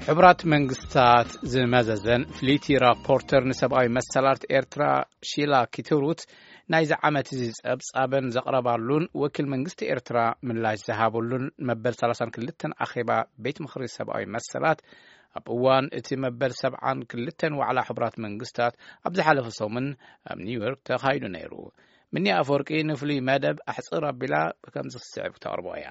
حبرات መንግስታት ዝመዘዘን ፍሊቲ ራፖርተር ንሰብኣዊ መሰላት ኤርትራ ሺላ ኪትሩት ናይ ዝዓመት ዝጸብጻበን ዘቕረባሉን ወኪል መንግስቲ ኤርትራ ምላሽ ዝሃበሉን መበል 32 ኣኼባ ቤት ምኽሪ ሰብኣዊ መሰላት ኣብ እዋን እቲ መበል 72 ዋዕላ ሕቡራት መንግስታት ኣብ ዝሓለፈ ሰሙን ኣብ ኒውዮርክ ተኻይዱ ነይሩ። ምንያ ኣፈወርቂ ንፍሉይ መደብ ኣሕጽር ኣቢላ ከም ዝስዕብ ተቕርቦ እያ።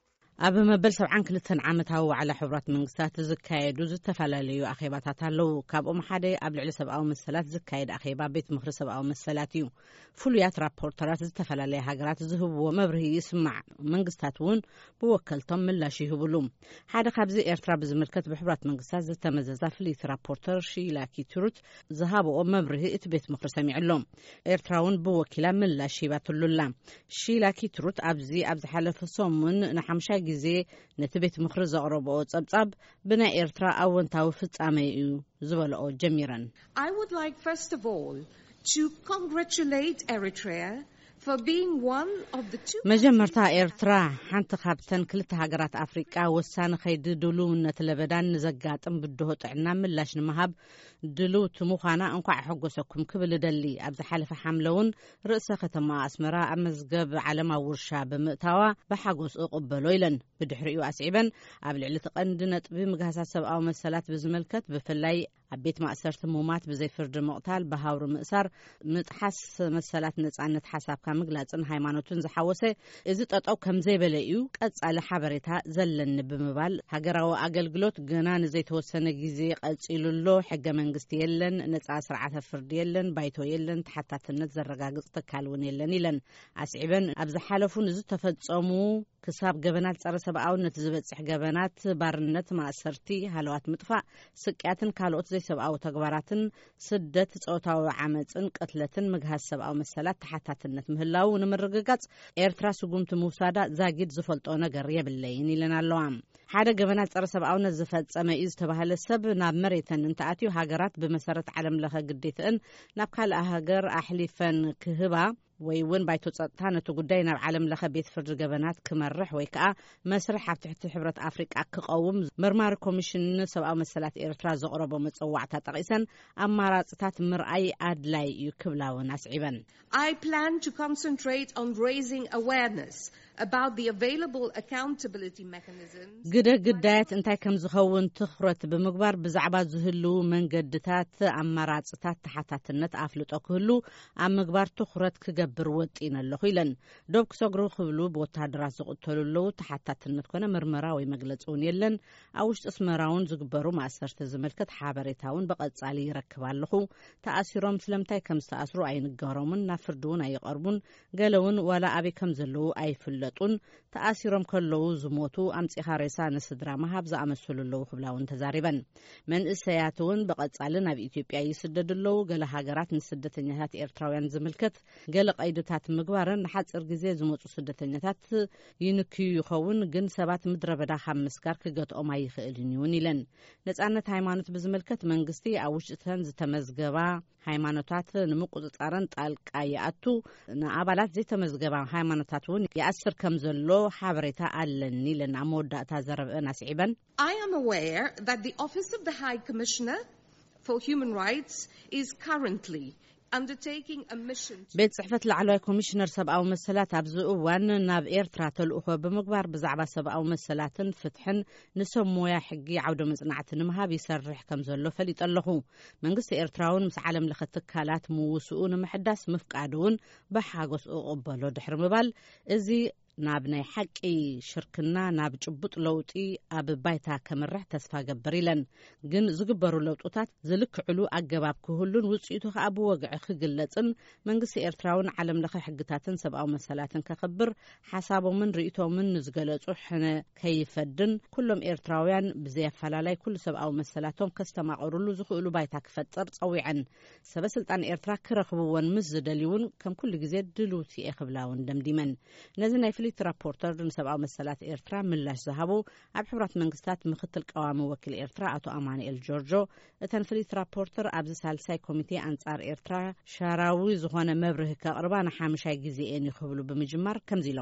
ኣብ መበል 72 ዓመታዊ ዋዕላ ሕቡራት መንግስታት ዝካየዱ ዝተፈላለዩ ኣኼባታት ኣለዉ። ካብኦም ሓደ ኣብ ልዕሊ ሰብኣዊ መሰላት ዝካየድ ኣኼባ ቤት ምኽሪ ሰብኣዊ መሰላት እዩ። ፍሉያት ራፖርተራት ዝተፈላለዩ ሃገራት ዝህብዎ መብርሂ ይስማዕ፣ መንግስታት እውን ብወከልቶም ምላሽ ይህብሉ። ሓደ ካብዚ ኤርትራ ብዝምልከት ብሕቡራት መንግስታት ዝተመዘዛ ፍሊቲ ራፖርተር ሺላ ኪትሩት ዝሃብኦ መብርሂ እቲ ቤት ምኽሪ ሰሚዕሎም። ኤርትራ እውን ብወኪላ ምላሽ ሂባትሉላ። ሺላ ኪትሩት ኣብዚ ኣብ ዝሓለፈ ሰሙን ንሓምሻይ ጊዜ ነቲ ቤት ምኽሪ ዘቕረብኦ ጸብጻብ ብናይ ኤርትራ ኣወንታዊ ፍጻመ እዩ ዝበልኦ ጀሚረን። I would like first of all to congratulate Eritrea for being one of the two መጀመርታ ኤርትራ ሓንቲ ካብተን ክልተ ሃገራት ኣፍሪቃ ወሳኒ ኸይዲ ድልውነት ለበዳን ንዘጋጥም ብድሆ ጥዕና ምላሽ ንምሃብ ድልውቲ ምዃና እንኳዕ ሕጎሰኩም ክብል ደሊ። ኣብ ዝሓለፈ ሓምለውን ርእሰ ከተማ ኣስመራ ኣብ መዝገብ ዓለማዊ ውርሻ ብምእታዋ ብሓጎስ እቕበሎ ኢለን። ብድሕሪኡ ኣስዒበን ኣብ ልዕሊ እቲ ቀንዲ ነጥቢ ምግሃሳት ሰብኣዊ መሰላት ብዝመልከት ብፍላይ ኣብ ቤት ማእሰርቲ ሙማት ብዘይ ፍርዲ ምቕታል፣ ብሃውሪ ምእሳር፣ ምጥሓስ መሰላት ነጻነት ሓሳብካ ምግላጽን ሃይማኖትን ዝሓወሰ እዚ ጠጠው ከም ዘይበለ እዩ ቀጻሊ ሓበሬታ ዘለኒ ብምባል ሃገራዊ ኣገልግሎት ገና ንዘይተወሰነ ግዜ ቀጺሉሎ ሕገ መንግስቲ የለን፣ ነጻ ስርዓተ ፍርዲ የለን፣ ባይቶ የለን፣ ተሓታትነት ዘረጋግጽ ትካል እውን የለን ኢለን ኣስዒበን ኣብ ዝሓለፉ ንዝተፈጸሙ ክሳብ ገበናት ጸረ ሰብኣውነት ዝበጽሕ ገበናት፣ ባርነት፣ ማእሰርቲ፣ ሃለዋት ምጥፋእ፣ ስቅያትን ካልኦት ዘይሰብኣዊ ተግባራትን፣ ስደት፣ ጾታዊ ዓመፅን፣ ቅትለትን ምግሃዝ ሰብኣዊ መሰላት ተሓታትነት ምህላው ንምርግጋጽ ኤርትራ ስጉምቲ ምውሳዳ ዛጊድ ዝፈልጦ ነገር የብለይን ኢለን ኣለዋ። ሓደ ገበናት ጸረ ሰብኣውነት ዝፈጸመ እዩ ዝተባሃለ ሰብ ናብ መሬተን እንተኣትዩ ሃገራት ብመሰረት ዓለም ለኸ ግዴትአን ናብ ካልእ ሃገር ኣሕሊፈን ክህባ ወይ እውን ባይቶ ጸጥታ ነቲ ጉዳይ ናብ ዓለም ለኸ ቤት ፍርዲ ገበናት ክመርሕ ወይ ከዓ መስርሕ ኣብ ትሕቲ ሕብረት ኣፍሪቃ ክቐውም መርማሪ ኮሚሽን ሰብኣዊ መሰላት ኤርትራ ዘቕረቦ መፀዋዕታ ጠቒሰን ኣማራጽታት ምርኣይ ኣድላይ እዩ ክብላውን ኣስዒበን። I plan to concentrate on raising awareness about the available accountability mechanisms. ግደ ግዳያት እንታይ ከም ዝኸውን ትኹረት ብምግባር ብዛዕባ ዝህልው መንገድታት ኣማራጽታት ተሓታትነት ኣፍልጦ ክህሉ ኣብ ምግባር ትኹረት ክገብር ወጢን ኣለኹ ኢለን። ዶብ ክሰግሩ ክብሉ ብወታደራት ዝቕተሉለው ተሓታትነት ኮነ ምርመራ ወይ መግለፂ እውን የለን። ኣብ ውሽጢ ኣስመራውን ዝግበሩ ማእሰርቲ ዝመልከት ሓበሬታውን ብቐጻሊ ይረክብ ኣለኹ። ተኣሲሮም ስለምንታይ ከም ዝተኣስሩ ኣይንገሮምን፣ ናብ ፍርዲ እውን ኣይቐርቡን፣ ገለ እውን ዋላ ኣበይ ከም ዘለዉ ኣይፍለጡን፣ ተኣሲሮም ከለዉ ዝሞቱ ኣምፂኻ ሬሳ ንስድራ መሃብ ዝኣመሰሉለው ክብላውን ተዛሪበን። መንእሰያት እውን ብቐጻሊ ናብ ኢትዮጵያ ይስደዱለው። ገለ ሃገራት ንስደተኛታት ኤርትራውያን ዝምልከት ገለ ቀይድታት ምግባርን ንሓጽር ግዜ ዝመፁ ስደተኛታት ይንክዩ ይኸውን፣ ግን ሰባት ምድረ በዳ ካብ ምስጋር ክገጥኦም ኣይኽእልን እውን ኢለን። ነጻነት ሃይማኖት ብዝመልከት መንግስቲ ኣብ ውሽጥተን ዝተመዝገባ ሃይማኖታት ንምቁፅጻርን ጣልቃ ይኣቱ፣ ንኣባላት ዘይተመዝገባ ሃይማኖታት እውን ይኣስር ከም ዘሎ ሓበሬታ ኣለኒ ኢለን ኣብ መወዳእታ ዘረብአን ኣስዒበን። I am aware that the Office of the High Commissioner for Human Rights is currently undertaking a mission. ቤት ጽሕፈት ላዕለዋይ ኮሚሽነር ሰብኣዊ መሰላት ኣብዚ እዋን ናብ ኤርትራ ተልእኾ ብምግባር ብዛዕባ ሰብኣዊ መሰላትን ፍትሕን ንሰብ ሞያ ሕጊ ዓውደ መጽናዕቲ ንምሃብ ይሰርሕ ከም ዘሎ ፈሊጥ ኣለኹ። መንግስቲ ኤርትራውን ምስ ዓለም ለኸ ትካላት ምውስኡ ንምሕዳስ ምፍቃዱ እውን ብሓጎስ እቕበሎ ድሕሪ ምባል እዚ ናብ ናይ ሓቂ ሽርክና ናብ ጭቡጥ ለውጢ ኣብ ባይታ ከምርሕ ተስፋ ገብር ኢለን። ግን ዝግበሩ ለውጥታት ዝልክዕሉ ኣገባብ ክህሉን ውጽኢቱ ከዓ ብወግዒ ክግለጽን መንግስቲ ኤርትራውን ዓለም ለኸ ሕግታትን ሰብኣዊ መሰላትን ከኽብር ሓሳቦምን ርእቶምን ዝገለጹ ሕነ ከይፈድን ኩሎም ኤርትራውያን ብዘየፈላላይ ኩሉ ሰብኣዊ መሰላቶም ከስተማቐሩሉ ዝኽእሉ ባይታ ክፈጥር ጸዊዐን። ሰበስልጣን ኤርትራ ክረኽብዎን ምስ ዝደልዩን ከም ኩሉ ግዜ ድልውቲ እየ ክብላውን ደምዲመን። ነዚ ናይ ፍሊቲ ራፖርተር ንሰብኣዊ መሰላት ኤርትራ ምላሽ ዝሃቡ ኣብ ሕቡራት መንግስታት ምክትል ቀዋሚ ወኪል ኤርትራ ኣቶ ኣማኑኤል ጆርጆ እተን ፍሊቲ ራፖርተር ኣብዚ ሳልሳይ ኮሚቴ ኣንጻር ኤርትራ ሻራዊ ዝኾነ መብርሂ ከቕርባ ንሓምሻይ ግዜአን ይኽብሉ ብምጅማር ከምዚ ኢሎም።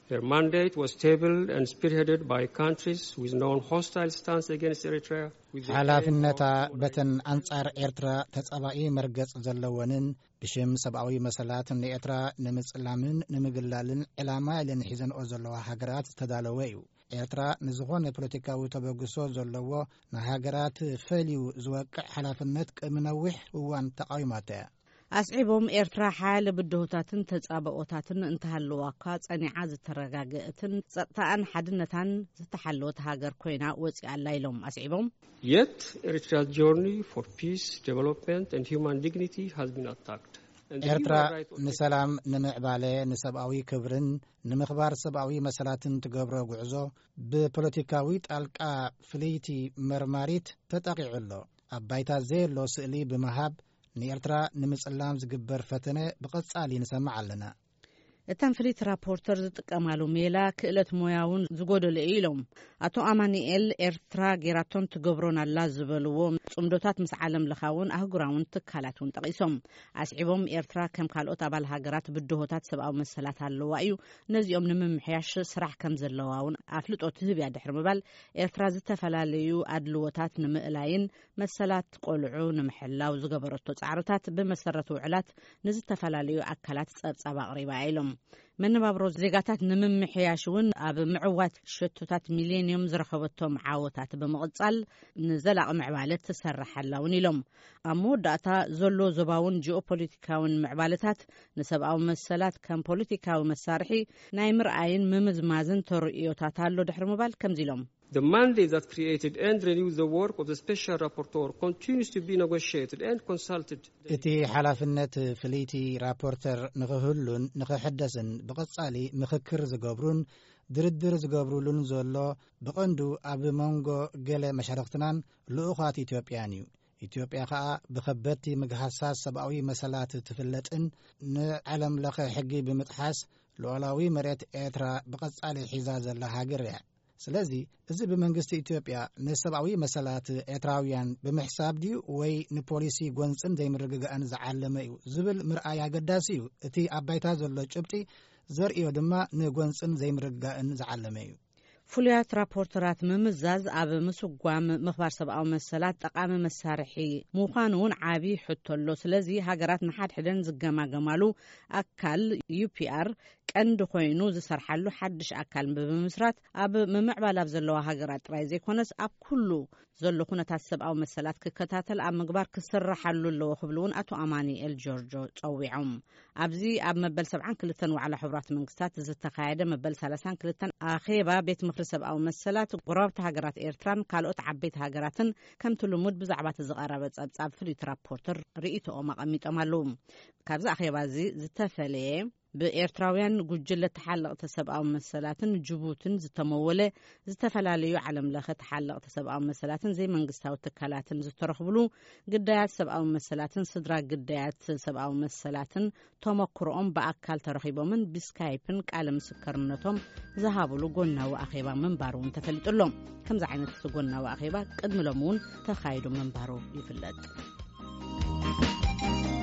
Their mandate was tabled and spearheaded by countries with known hostile stance against Eritrea. ሓላፍነታ በተን አንጻር ኤርትራ ተጻባኢ መርገጽ ዘለወንን ብሽም ሰብአዊ መሰላት ንኤርትራ ንምጽላምን ንምግላልን ዕላማ ኢለን ሒዘንኦ ዘለዋ ሃገራት ተዳለወ እዩ። ኤርትራ ንዝኾነ ፖለቲካዊ ተበግሶ ዘለዎ ንሃገራት ፈልዩ ዝወቅዕ ሓላፍነት ቅምነዊሕ እዋን ተቃዊማታ እያ። አስዒቦም ኤርትራ ሓያለ ብድሆታትን ተጻበኦታትን እንተሃለዋካ ጸኒዓ ዝተረጋገእትን ጸጥታን ሓድነታን ዝተሓለወት ሃገር ኮይና ወፂኣላ ኢሎም አስዒቦም Yet Eritrea's journey for peace, development and human dignity has been attacked. ኤርትራ ንሰላም ንምዕባለ ንሰብአዊ ክብርን ንምኽባር ሰብአዊ መሰላትን ትገብሮ ጉዕዞ ብፖለቲካዊ ጣልቃ ፍልይቲ መርማሪት ተጠቂዑሎ አባይታ ዘየሎ ስእሊ ብምሃብ ንኤርትራ ንምጽላም ዝግበር ፈተነ ብቐጻሊ ንሰምዕ ኣለና። እተን ፍሊት ራፖርተር ዝጥቀማሉ ሜላ ክእለት ሞያውን ዝጎደለ ኢሎም አቶ አማኒኤል ኤርትራ ጌራቶን ትገብሮን አላ ዝበልዎ ጽምዶታት ምስ ዓለም ለኻውን አህጉራውን ትካላቱን ጠቂሶም አስዒቦም ኤርትራ ከም ካልኦት አባል ሃገራት ብድሆታት ሰብአዊ መሰላት ኣለዋ እዩ ነዚኦም ንምምሕያሽ ስራሕ ከም ዘለዋውን አፍልጦ ትህብ ያድሕር ምባል ኤርትራ ዝተፈላለዩ አድልዎታት ንምእላይን መሰላት ቆልዑ ንምሕላው ዝገበረቶ ጻዕርታት ብመሰረቱ ውዕላት ንዝተፈላለዩ አካላት ጸብጻብ አቅሪባ ኢሎም منبابرو زيغاتات نممحياشون اب معوات شتوتات مليونيوم زرخبتهم عاوتات بمقصال نزلاق معبالات تسرح اللون لهم امو داتا زلو زباون جيوبوليتيكاون معبالات نسبعو مسالات كان بوليتيكاو مسارحي نايمر عين ممزمازن ترئيوتاتالو دحر موبال كمزيلهم. The mandate that created and renewed the work of the Special Rapporteur continues to be negotiated and consulted. እቲ ሓላፍነት ፍሊቲ ራፖርተር ንኽህሉን ንኽሕደስን ብቐጻሊ ምኽክር ዝገብሩን ድርድር ዝገብሩሉን ዘሎ ብቐንዱ ኣብ መንጎ ገለ መሻርክትናን ልኡኻት ኢትዮጵያን እዩ። ኢትዮጵያ ከዓ ብኸበድቲ ምግሃሳት ሰብአዊ መሰላት ትፍለጥን ንዓለም ለኸ ሕጊ ብምጥሓስ ሉዓላዊ መሬት ኤርትራ ብቐጻሊ ሒዛ ዘላ ሃገር እያ። ስለዚህ እዚህ በመንግስት ኢትዮጵያ ነሰብአዊ መሰላት ኤርትራውያን በመሕሳብ ዲዩ ወይ ንፖሊሲ ጎንጽን ዘይምርግጋን ዘዓለመ እዩ ዝብል ምርአይ አገዳሲ እዩ። እቲ አባይታ ዘሎ ጭብጢ ዘርእዮ ድማ ንጎንጽን ዘይምርግጋን ዘዓለመ እዩ። ፍሉያት ራፖርተራት መምዛዝ ኣብ ምስጓም ምኽባር ሰብአዊ መሰላት ጠቃሚ መሳርሒ ምዃኑን ዓቢ ሕቶሎ ስለዚ ሃገራት ንሓድሕደን ዝገማገማሉ አካል ዩፒአር ቀንዲ ኮይኑ ዝሰርሓሉ ሓድሽ አካል ብምስራት ኣብ ምምዕባል ኣብ ዘለዋ ሃገራት ጥራይ ዘይኮነስ ኣብ ኩሉ ዘሎ ኩነታት ሰብአዊ መሰላት ክከታተል ኣብ ምግባር ክስራሓሉ ኣለዎ ክብሉን አቶ አማኒኤል ጆርጆ ጸዊዖም ኣብዚ ኣብ መበል 72 ዋዕላ ሕብራት መንግስታት ዝተካየደ መበል 32 አኼባ ቤት ምክሪ ሰብአዊ መሰላት ጎረቤት ሃገራት ኤርትራን ካልኦት ዓበይቲ ሃገራትን ከምቲ ልሙድ ብዛዕባ ዝቐረበ ጸብጻብ ፍሊት ራፖርተር ርእይቶኦም ኣቐሚጦም ኣለዉ። ካብዚ አኼባ እዚ ዝተፈለየ በኤርትራውያን ጉጅለ ተሓለቕተ ሰብአዊ መሰላትን ጅቡትን ዝተመወለ ዝተፈላለዩ ዓለም ለኸ ተሓለቕተ ሰብአዊ መሰላትን ዘይ መንግስታዊ ትካላትን ዝተረኽብሉ ግዳያት ሰብአዊ መሰላትን ስድራ ግዳያት ሰብአዊ መሰላትን ተመክሮኦም በአካል ተረኺቦምን ብስካይፕን ቃለ ምስክርነቶም ዝሃብሉ ጎናዊ አኼባ መንባሩን ተፈሊጡሎም ከምዚ ዓይነት ጎናዊ አኼባ ቅድሚ ሎሙን ተኻይዱ መንባሩ ይፍለጥ።